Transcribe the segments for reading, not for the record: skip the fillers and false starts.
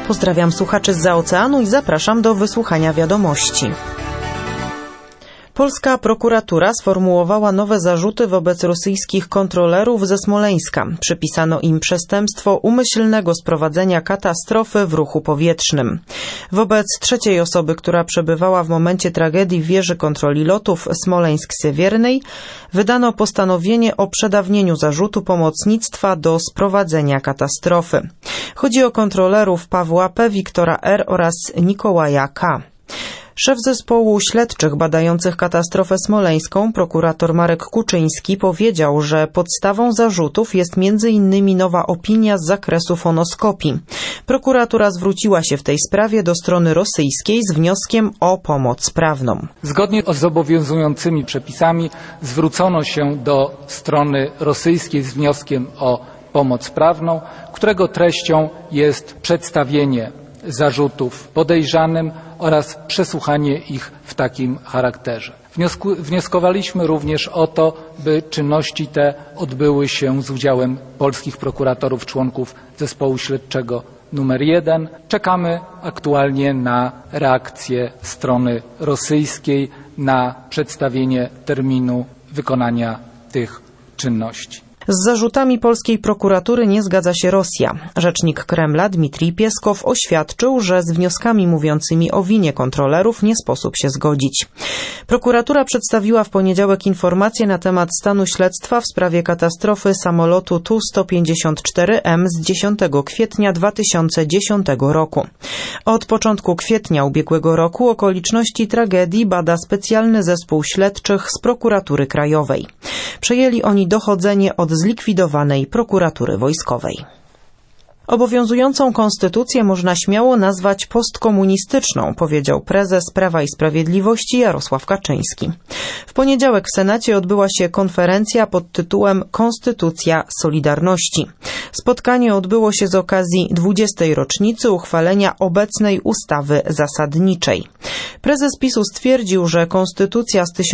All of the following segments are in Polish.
Pozdrawiam słuchaczy zza oceanu i zapraszam do wysłuchania wiadomości. Polska prokuratura sformułowała nowe zarzuty wobec rosyjskich kontrolerów ze Smoleńska. Przypisano im przestępstwo umyślnego sprowadzenia katastrofy w ruchu powietrznym. Wobec trzeciej osoby, która przebywała w momencie tragedii w wieży kontroli lotów Smoleńsk-Siewiernej, wydano postanowienie o przedawnieniu zarzutu pomocnictwa do sprowadzenia katastrofy. Chodzi o kontrolerów Pawła P., Wiktora R. oraz Mikołaja K. Szef zespołu śledczych badających katastrofę smoleńską, prokurator Marek Kuczyński, powiedział, że podstawą zarzutów jest m.in. nowa opinia z zakresu fonoskopii. Prokuratura zwróciła się w tej sprawie do strony rosyjskiej z wnioskiem o pomoc prawną. Zgodnie z obowiązującymi przepisami zwrócono się do strony rosyjskiej z wnioskiem o pomoc prawną, którego treścią jest przedstawienie zarzutów podejrzanym oraz przesłuchanie ich w takim charakterze. Wnioskowaliśmy również o to, by czynności te odbyły się z udziałem polskich prokuratorów członków zespołu śledczego numer 1. Czekamy aktualnie na reakcję strony rosyjskiej, na przedstawienie terminu wykonania tych czynności. Z zarzutami polskiej prokuratury nie zgadza się Rosja. Rzecznik Kremla Dmitrij Pieskow oświadczył, że z wnioskami mówiącymi o winie kontrolerów nie sposób się zgodzić. Prokuratura przedstawiła w poniedziałek informacje na temat stanu śledztwa w sprawie katastrofy samolotu Tu-154M z 10 kwietnia 2010 roku. Od początku kwietnia ubiegłego roku okoliczności tragedii bada specjalny zespół śledczych z Prokuratury Krajowej. Przejęli oni dochodzenie od zlikwidowanej prokuratury wojskowej. Obowiązującą konstytucję można śmiało nazwać postkomunistyczną, powiedział prezes Prawa i Sprawiedliwości Jarosław Kaczyński. W poniedziałek w Senacie odbyła się konferencja pod tytułem Konstytucja Solidarności. Spotkanie odbyło się z okazji 20. rocznicy uchwalenia obecnej ustawy zasadniczej. Prezes PiS-u stwierdził, że konstytucja z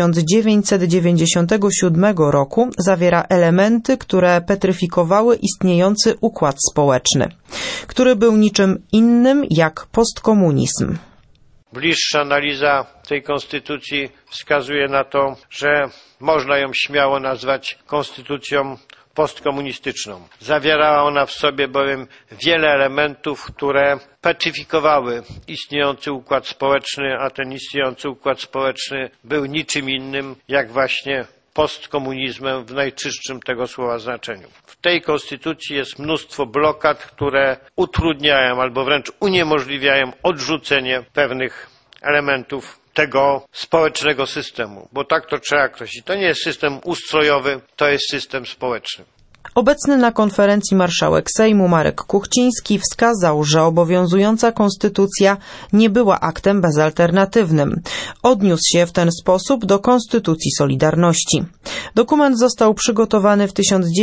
1997 roku zawiera elementy, które petryfikowały istniejący układ społeczny, który był niczym innym jak postkomunizm. Bliższa analiza tej konstytucji wskazuje na to, że można ją śmiało nazwać konstytucją postkomunistyczną. Zawierała ona w sobie bowiem wiele elementów, które petryfikowały istniejący układ społeczny, a ten istniejący układ społeczny był niczym innym jak właśnie postkomunizmem w najczystszym tego słowa znaczeniu. W tej konstytucji jest mnóstwo blokad, które utrudniają albo wręcz uniemożliwiają odrzucenie pewnych elementów tego społecznego systemu, bo tak to trzeba określić. To nie jest system ustrojowy, to jest system społeczny. Obecny na konferencji marszałek Sejmu Marek Kuchciński wskazał, że obowiązująca konstytucja nie była aktem bezalternatywnym. Odniósł się w ten sposób do Konstytucji Solidarności. Dokument został przygotowany w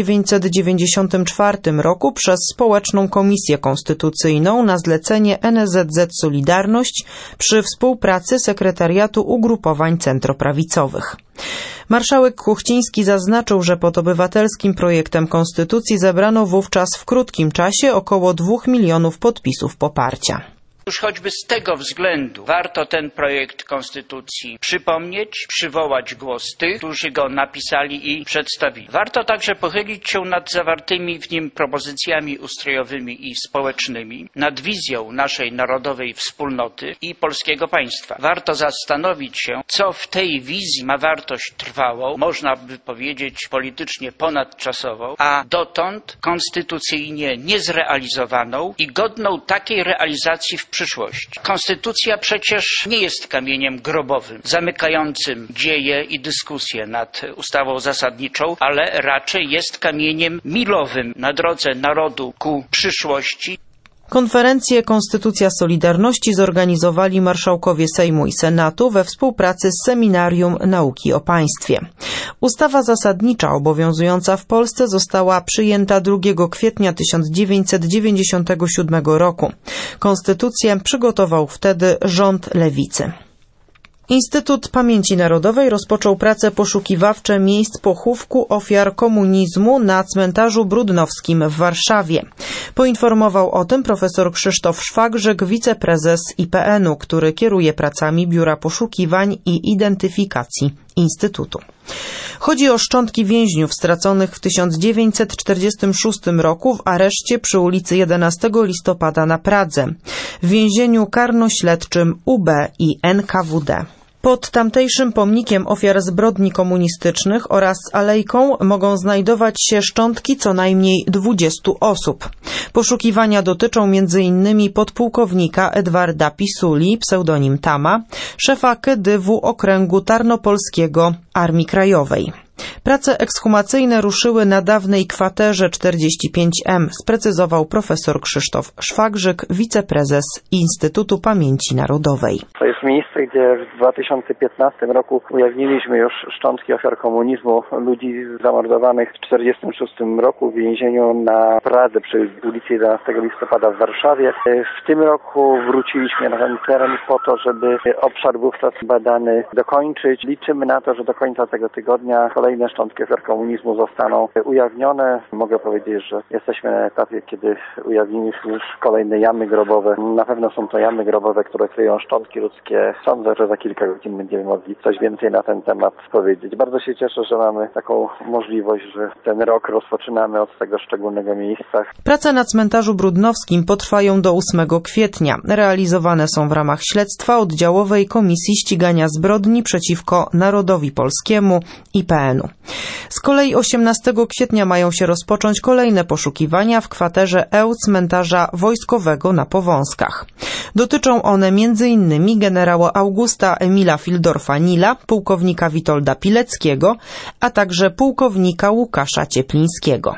1994 roku przez Społeczną Komisję Konstytucyjną na zlecenie NSZZ Solidarność przy współpracy Sekretariatu Ugrupowań Centroprawicowych. Marszałek Kuchciński zaznaczył, że pod obywatelskim projektem konstytucji zebrano wówczas w krótkim czasie około 2 milionów podpisów poparcia. Już choćby z tego względu warto ten projekt konstytucji przypomnieć, przywołać głos tych, którzy go napisali i przedstawili. Warto także pochylić się nad zawartymi w nim propozycjami ustrojowymi i społecznymi, nad wizją naszej narodowej wspólnoty i polskiego państwa. Warto zastanowić się, co w tej wizji ma wartość trwałą, można by powiedzieć politycznie ponadczasową, a dotąd konstytucyjnie niezrealizowaną i godną takiej realizacji w przyszłość. Konstytucja przecież nie jest kamieniem grobowym, zamykającym dzieje i dyskusje nad ustawą zasadniczą, ale raczej jest kamieniem milowym na drodze narodu ku przyszłości. Konferencję Konstytucja Solidarności zorganizowali marszałkowie Sejmu i Senatu we współpracy z Seminarium Nauki o Państwie. Ustawa zasadnicza obowiązująca w Polsce została przyjęta 2 kwietnia 1997 roku. Konstytucję przygotował wtedy rząd Lewicy. Instytut Pamięci Narodowej rozpoczął prace poszukiwawcze miejsc pochówku ofiar komunizmu na cmentarzu brudnowskim w Warszawie. Poinformował o tym profesor Krzysztof Szwagrzyk, wiceprezes IPN-u, który kieruje pracami Biura Poszukiwań i Identyfikacji Instytutu. Chodzi o szczątki więźniów straconych w 1946 roku w areszcie przy ulicy 11 listopada na Pradze, w więzieniu karno-śledczym UB i NKWD. Pod tamtejszym pomnikiem ofiar zbrodni komunistycznych oraz alejką mogą znajdować się szczątki co najmniej 20 osób. Poszukiwania dotyczą m.in. podpułkownika Edwarda Pisuli, pseudonim Tama, szefa KDW Okręgu Tarnopolskiego Armii Krajowej. Prace ekshumacyjne ruszyły na dawnej kwaterze 45M, sprecyzował profesor Krzysztof Szwagrzyk, wiceprezes Instytutu Pamięci Narodowej. To jest miejsce, gdzie w 2015 roku ujawniliśmy już szczątki ofiar komunizmu, ludzi zamordowanych w 1946 roku w więzieniu na Pradze przy ulicy 11 listopada w Warszawie. W tym roku wróciliśmy na ten teren po to, żeby obszar wówczas badany dokończyć. Liczymy na to, że do końca tego tygodnia kolejne szczątki ofiar komunizmu zostaną ujawnione. Mogę powiedzieć, że jesteśmy na etapie, kiedy ujawniliśmy już kolejne jamy grobowe. Na pewno są to jamy grobowe, które kryją szczątki ludzkie. Sądzę, że za kilka godzin będziemy mogli coś więcej na ten temat powiedzieć. Bardzo się cieszę, że mamy taką możliwość, że ten rok rozpoczynamy od tego szczególnego miejsca. Prace na cmentarzu brudnowskim potrwają do 8 kwietnia. Realizowane są w ramach śledztwa oddziałowej Komisji Ścigania Zbrodni przeciwko Narodowi Polskiemu IPN-u. Z kolei 18 kwietnia mają się rozpocząć kolejne poszukiwania w kwaterze EU cmentarza wojskowego na Powązkach. Dotyczą one m.in. generała Augusta Emila Fildorfa-Nila, pułkownika Witolda Pileckiego, a także pułkownika Łukasza Cieplińskiego.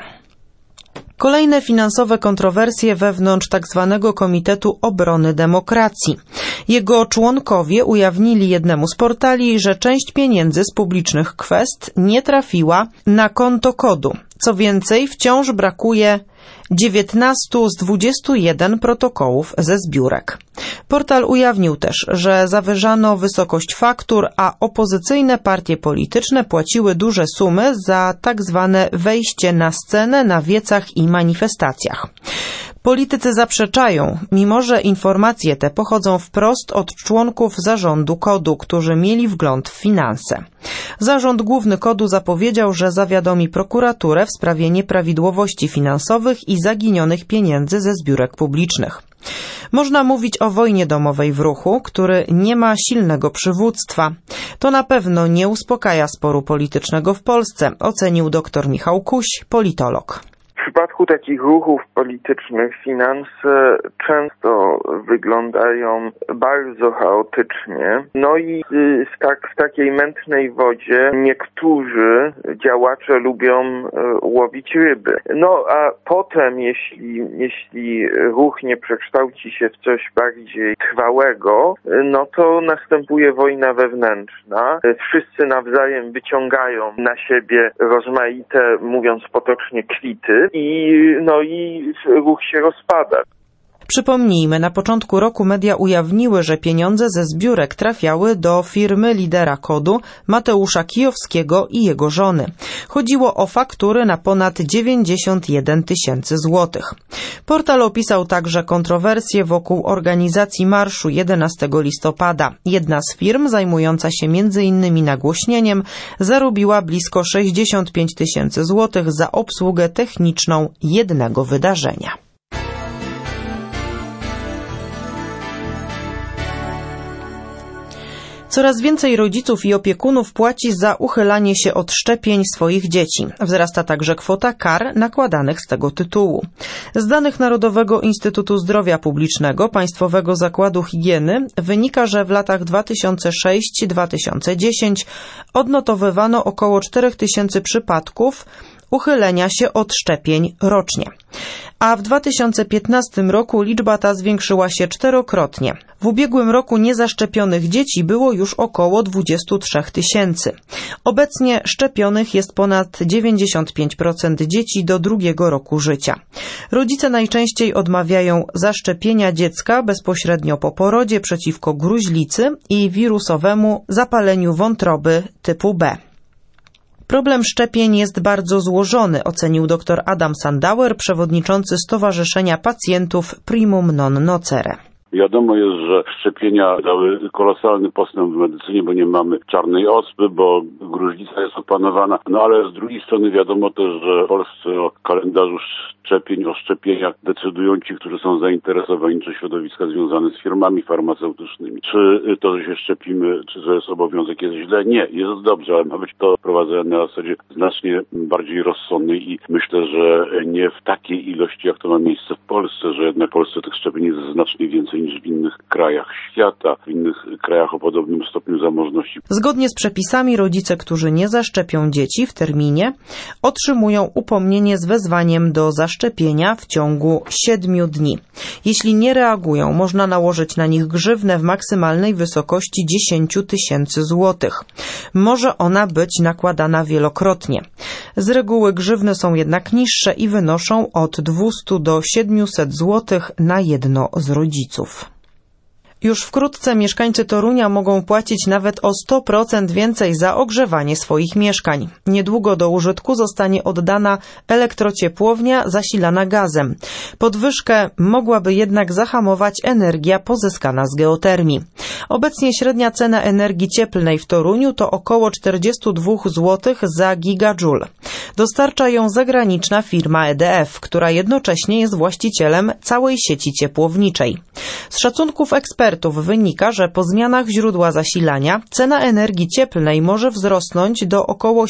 Kolejne finansowe kontrowersje wewnątrz tzw. Komitetu Obrony Demokracji. Jego członkowie ujawnili jednemu z portali, że część pieniędzy z publicznych kwest nie trafiła na konto KOD-u. Co więcej, wciąż brakuje 19 z 21 protokołów ze zbiórek. Portal ujawnił też, że zawyżano wysokość faktur, a opozycyjne partie polityczne płaciły duże sumy za tak zwane wejście na scenę na wiecach i manifestacjach. Politycy zaprzeczają, mimo że informacje te pochodzą wprost od członków zarządu KOD-u, którzy mieli wgląd w finanse. Zarząd główny KOD-u zapowiedział, że zawiadomi prokuraturę w sprawie nieprawidłowości finansowych i zaginionych pieniędzy ze zbiórek publicznych. Można mówić o wojnie domowej w ruchu, który nie ma silnego przywództwa. To na pewno nie uspokaja sporu politycznego w Polsce, ocenił dr Michał Kuś, politolog. W przypadku takich ruchów politycznych finanse często wyglądają bardzo chaotycznie. No i w takiej mętnej wodzie niektórzy działacze lubią łowić ryby. No a potem, jeśli ruch nie przekształci się w coś bardziej trwałego, no to następuje wojna wewnętrzna. Wszyscy nawzajem wyciągają na siebie rozmaite, mówiąc potocznie, kwity i ruch się rozpada. Przypomnijmy, na początku roku media ujawniły, że pieniądze ze zbiórek trafiały do firmy lidera KOD-u Mateusza Kijowskiego i jego żony. Chodziło o faktury na ponad 91 tysięcy złotych. Portal opisał także kontrowersje wokół organizacji marszu 11 listopada. Jedna z firm zajmująca się m.in. nagłośnieniem zarobiła blisko 65 tysięcy złotych za obsługę techniczną jednego wydarzenia. Coraz więcej rodziców i opiekunów płaci za uchylanie się od szczepień swoich dzieci. Wzrasta także kwota kar nakładanych z tego tytułu. Z danych Narodowego Instytutu Zdrowia Publicznego Państwowego Zakładu Higieny wynika, że w latach 2006-2010 odnotowywano około 4 tysięcy przypadków uchylenia się od szczepień rocznie. A w 2015 roku liczba ta zwiększyła się 4-krotnie. W ubiegłym roku niezaszczepionych dzieci było już około 23 000. Obecnie szczepionych jest ponad 95% dzieci do 2. roku życia. Rodzice najczęściej odmawiają zaszczepienia dziecka bezpośrednio po porodzie przeciwko gruźlicy i wirusowemu zapaleniu wątroby typu B. Problem szczepień jest bardzo złożony, ocenił dr Adam Sandauer, przewodniczący Stowarzyszenia Pacjentów Primum Non Nocere. Wiadomo jest, że szczepienia dały kolosalny postęp w medycynie, bo nie mamy czarnej ospy, bo gruźlica jest opanowana. No ale z drugiej strony wiadomo też, że w Polsce o kalendarzu szczepień, o szczepieniach decydują ci, którzy są zainteresowani, czy środowiska związane z firmami farmaceutycznymi. Czy to, że się szczepimy, czy to jest obowiązek, jest źle? Nie, jest dobrze, ale ma być to prowadzone na zasadzie znacznie bardziej rozsądnej i myślę, że nie w takiej ilości, jak to ma miejsce w Polsce, że jednak w Polsce tych szczepień jest znacznie więcej niż w innych krajach świata, w innych krajach o podobnym stopniu zamożności. Zgodnie z przepisami rodzice, którzy nie zaszczepią dzieci w terminie, otrzymują upomnienie z wezwaniem do zaszczepienia w ciągu 7 dni. Jeśli nie reagują, można nałożyć na nich grzywnę w maksymalnej wysokości 10 000 złotych. Może ona być nakładana wielokrotnie. Z reguły grzywny są jednak niższe i wynoszą od 200 do 700 złotych na jedno z rodziców. Już wkrótce mieszkańcy Torunia mogą płacić nawet o 100% więcej za ogrzewanie swoich mieszkań. Niedługo do użytku zostanie oddana elektrociepłownia zasilana gazem. Podwyżkę mogłaby jednak zahamować energia pozyskana z geotermii. Obecnie średnia cena energii cieplnej w Toruniu to około 42 zł za gigajoule. Dostarcza ją zagraniczna firma EDF, która jednocześnie jest właścicielem całej sieci ciepłowniczej. Z szacunków ekspertów wynika, że po zmianach źródła zasilania cena energii cieplnej może wzrosnąć do około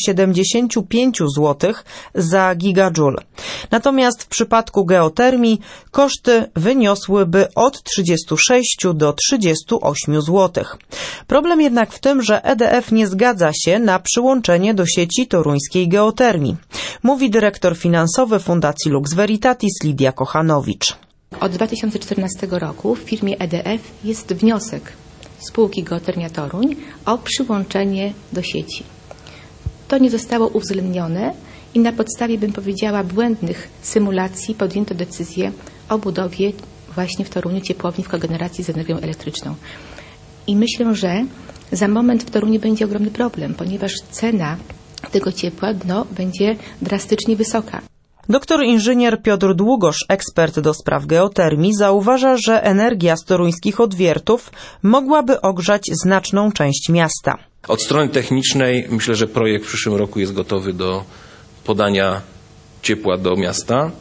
75 zł za gigajoule. Natomiast w przypadku geotermii koszty wyniosłyby od 36 do 38 zł. Problem jednak w tym, że EDF nie zgadza się na przyłączenie do sieci toruńskiej geotermii, mówi dyrektor finansowy Fundacji Lux Veritatis Lidia Kochanowicz. Od 2014 roku w firmie EDF jest wniosek spółki Geotermia Toruń o przyłączenie do sieci. To nie zostało uwzględnione i na podstawie, bym powiedziała, błędnych symulacji podjęto decyzję o budowie właśnie w Toruniu ciepłowni w kogeneracji z energią elektryczną. I myślę, że za moment w Toruniu będzie ogromny problem, ponieważ cena tego ciepła będzie drastycznie wysoka. Doktor inżynier Piotr Długosz, ekspert do spraw geotermii, zauważa, że energia z toruńskich odwiertów mogłaby ogrzać znaczną część miasta. Od strony technicznej myślę, że projekt w przyszłym roku jest gotowy do podania ciepła do miasta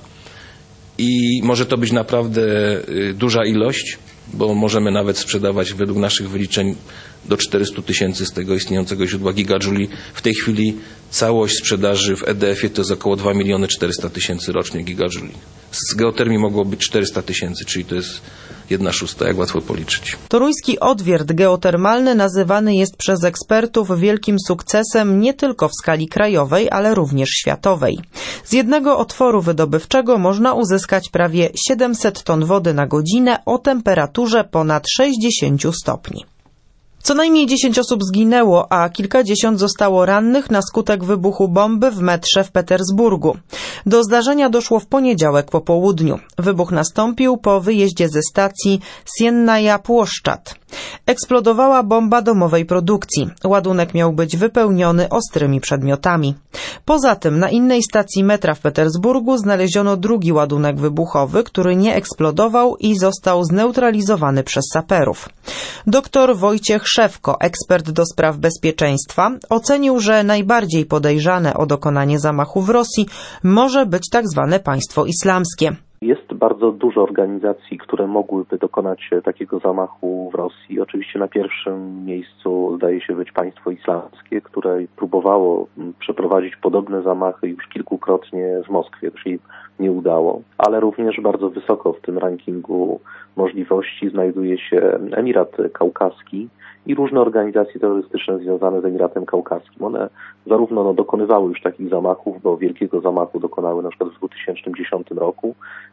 i może to być naprawdę duża ilość, bo możemy nawet sprzedawać według naszych wyliczeń do 400 000 z tego istniejącego źródła gigajouli. W tej chwili całość sprzedaży w EDF-ie to jest około 2 400 000 rocznie gigajouli. Z geotermii mogło być 400 000, czyli to jest 1/6, jak łatwo policzyć. Toruński odwiert geotermalny nazywany jest przez ekspertów wielkim sukcesem nie tylko w skali krajowej, ale również światowej. Z jednego otworu wydobywczego można uzyskać prawie 700 ton wody na godzinę o temperaturze ponad 60 stopni. Co najmniej 10 osób zginęło, a kilkadziesiąt zostało rannych na skutek wybuchu bomby w metrze w Petersburgu. Do zdarzenia doszło w poniedziałek po południu. Wybuch nastąpił po wyjeździe ze stacji Siennaja Płoszczad. Eksplodowała bomba domowej produkcji. Ładunek miał być wypełniony ostrymi przedmiotami. Poza tym na innej stacji metra w Petersburgu znaleziono drugi ładunek wybuchowy, który nie eksplodował i został zneutralizowany przez saperów. Dr Wojciech Szewko, ekspert do spraw bezpieczeństwa, ocenił, że najbardziej podejrzane o dokonanie zamachu w Rosji może być tak zwane państwo islamskie. Jest bardzo dużo organizacji, które mogłyby dokonać takiego zamachu w Rosji. Oczywiście na pierwszym miejscu zdaje się być państwo islamskie, które próbowało przeprowadzić podobne zamachy już kilkukrotnie w Moskwie. To się nie udało, ale również bardzo wysoko w tym rankingu możliwości znajduje się Emirat Kaukaski i różne organizacje terrorystyczne związane z Emiratem Kaukaskim. One zarówno dokonywały już takich zamachów, bo wielkiego zamachu dokonały na przykład w 2010 roku,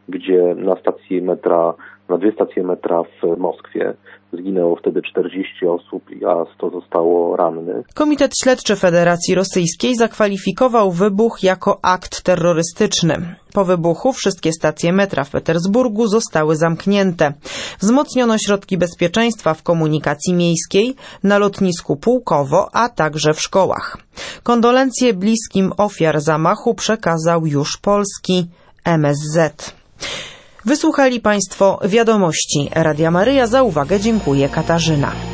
gdzie na 2 stacje metra w Moskwie zginęło wtedy 40 osób, a 100 zostało rannych. Komitet Śledczy Federacji Rosyjskiej zakwalifikował wybuch jako akt terrorystyczny. Po wybuchu wszystkie stacje metra w Petersburgu zostały zamknięte. Wzmocniono środki bezpieczeństwa w komunikacji miejskiej, na lotnisku Pułkowo, a także w szkołach. Kondolencje bliskim ofiar zamachu przekazał już polski MSZ. Wysłuchali Państwo wiadomości Radia Maryja. Za uwagę dziękuję Katarzyna.